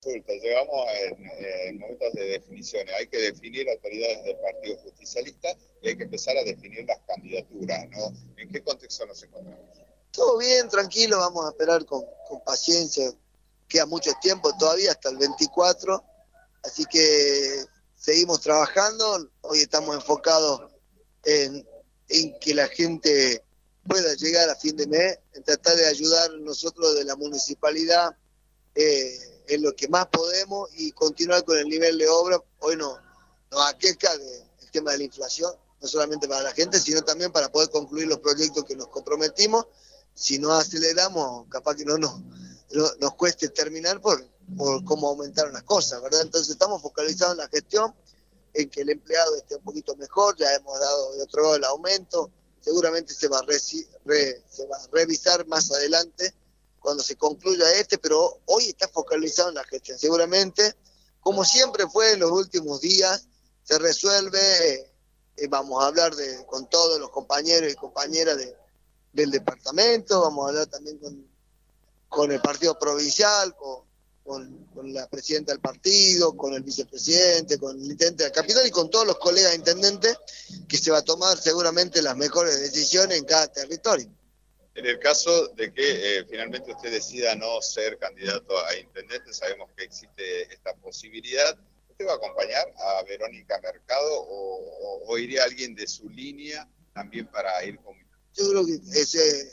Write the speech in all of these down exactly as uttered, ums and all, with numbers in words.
consulta. Llegamos en, en momentos de definiciones. Hay que definir autoridades del Partido Justicialista y hay que empezar a definir las candidaturas, ¿no? ¿En qué contexto nos encontramos? Todo bien, tranquilo, vamos a esperar con, con paciencia. Queda mucho tiempo todavía, hasta el veinticuatro. Así que seguimos trabajando. Hoy estamos enfocados en, en que la gente pueda llegar a fin de mes, en tratar de ayudar nosotros de la municipalidad eh, en lo que más podemos y continuar con el nivel de obra. Hoy no, nos aqueja de, el tema de la inflación, no solamente para la gente, sino también para poder concluir los proyectos que nos comprometimos. Si no aceleramos, capaz que no nos, no, nos cueste terminar por, por cómo aumentaron las cosas, ¿verdad? Entonces estamos focalizados en la gestión, en que el empleado esté un poquito mejor. Ya hemos dado de otro lado el aumento, seguramente se va, a re, re, se va a revisar más adelante cuando se concluya este, pero hoy está focalizado en la gestión. Seguramente, como siempre fue en los últimos días, se resuelve, eh, vamos a hablar de, con todos los compañeros y compañeras de, del departamento, vamos a hablar también con, con el partido provincial, con, con, con la presidenta del partido, con el vicepresidente, con el intendente de la capital y con todos los colegas intendentes, que se va a tomar seguramente las mejores decisiones en cada territorio. En el caso de que eh, finalmente usted decida no ser candidato a intendente, sabemos que existe esta posibilidad. ¿Usted va a acompañar a Verónica Mercado o, o, o iría alguien de su línea también para ir con? Yo creo que ese,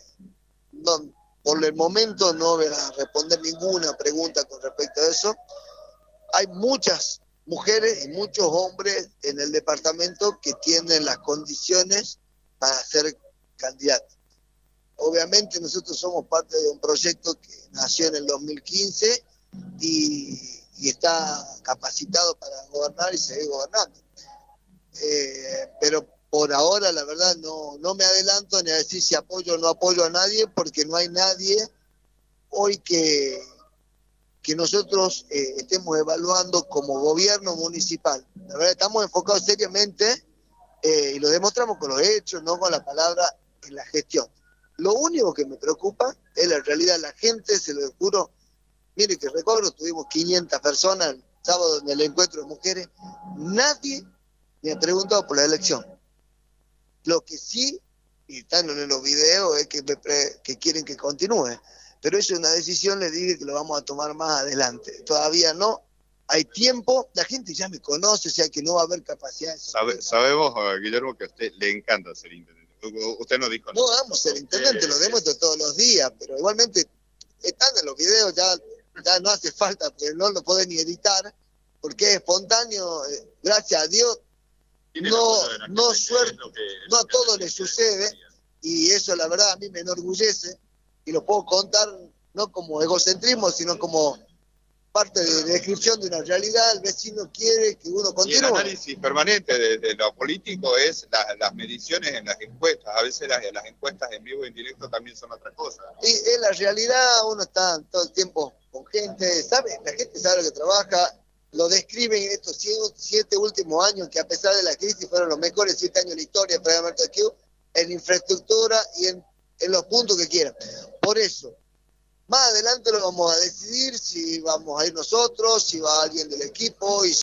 no, por el momento no voy a responder ninguna pregunta con respecto a eso. Hay muchas mujeres y muchos hombres en el departamento que tienen las condiciones para ser candidatos. Obviamente nosotros somos parte de un proyecto que nació en el dos mil quince y, y está capacitado para gobernar y seguir gobernando. Eh, pero por ahora, la verdad, no, no me adelanto ni a decir si apoyo o no apoyo a nadie, porque no hay nadie hoy que, que nosotros eh, estemos evaluando como gobierno municipal. La verdad, estamos enfocados seriamente eh, y lo demostramos con los hechos, no con la palabra, en la gestión. Lo único que me preocupa es la realidad. La gente, se lo juro, mire que recuerdo, tuvimos quinientas personas el sábado en el encuentro de mujeres, nadie me ha preguntado por la elección. Lo que sí, y están en los videos, es que, me pre, que quieren que continúe, pero eso es una decisión, les dije que lo vamos a tomar más adelante. Todavía no, hay tiempo, la gente ya me conoce, o sea que no va a haber capacidad. Sabe, sabemos, Guillermo, que a usted le encanta ser intendente. Usted no dijo no. No vamos a ser intendente, lo demuestro todos los días, pero igualmente están en los videos, ya, ya no hace falta, porque no lo pueden ni editar, porque es espontáneo, eh, gracias a Dios. No, no, suerte, no a todos les sucede, y eso la verdad a mí me enorgullece, y lo puedo contar no como egocentrismo, sino como parte de descripción de una realidad. El vecino quiere que uno continúe. Y el análisis permanente de, de lo político es la, las mediciones en las encuestas. A veces las, las encuestas en vivo y en directo también son otra cosa. Y es la realidad, uno está todo el tiempo con gente, sabe, la gente sabe lo que trabaja, lo describen estos siete últimos años, que a pesar de la crisis fueron los mejores siete años de la historia, en infraestructura y en, en los puntos que quieran. Por eso, más adelante lo vamos a decidir, si vamos a ir nosotros, si va alguien del equipo y